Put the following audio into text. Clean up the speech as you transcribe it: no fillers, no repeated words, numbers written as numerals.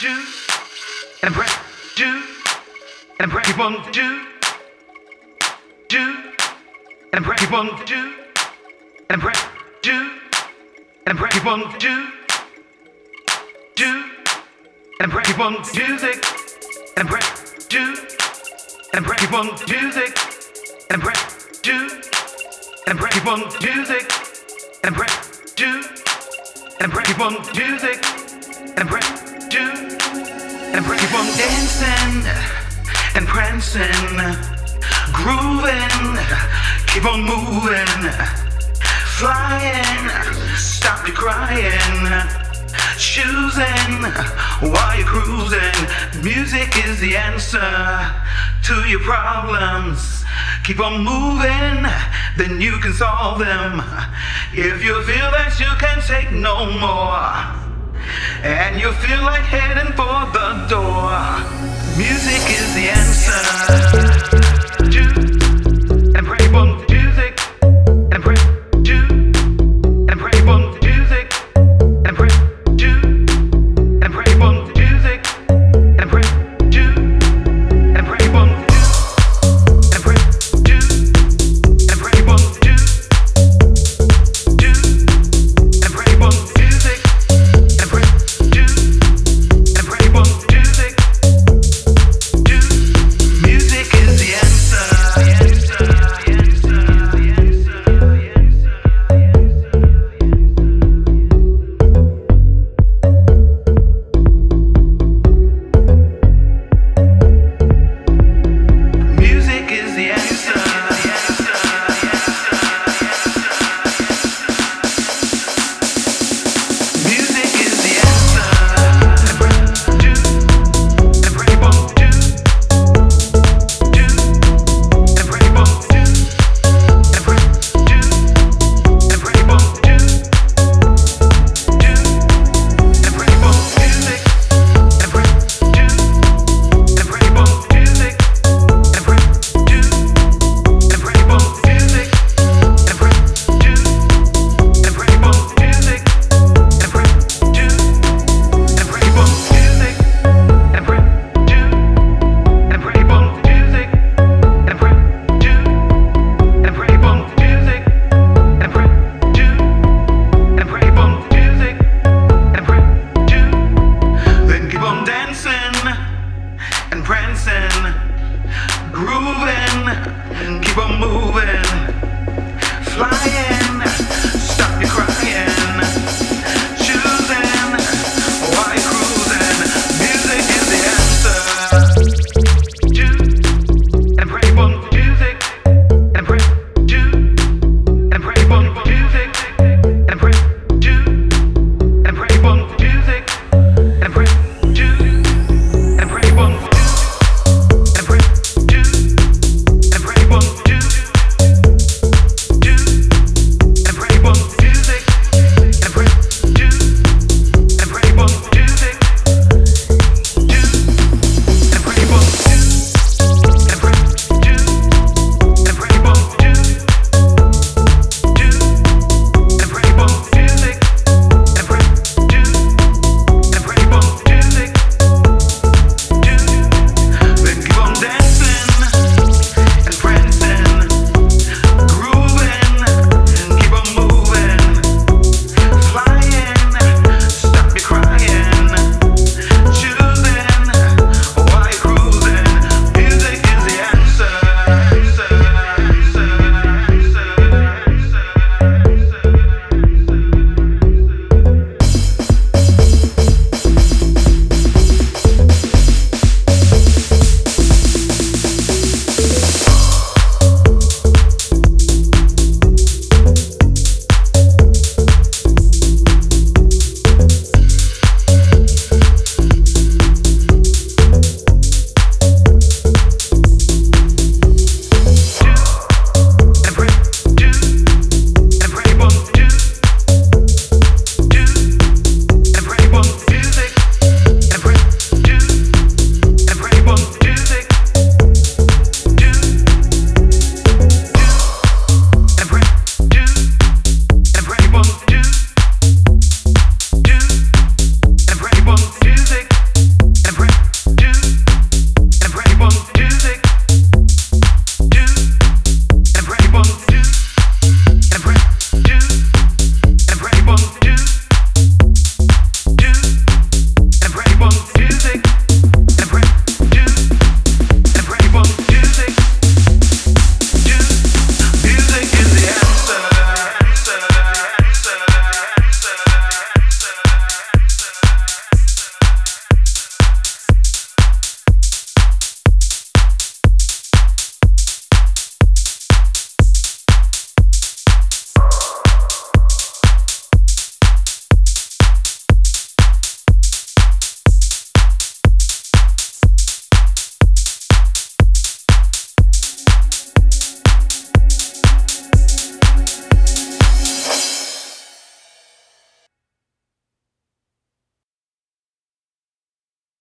do, and press, do, and press, keep on, do, and press, keep on, do, and press, do, and press, keep on, do, and press, keep on, music, and press, do, and press, keep on, music, and press, do, and press, keep on, music, and press, do, and press, keep on, music, and press, do, and press, keep on dancing and prancing, grooving, keep on moving, flying, stop your crying, choosing while you're cruising. Music is the answer to your problems. Keep on moving, then you can solve them. If you feel that you can take no more, and you feel like heading for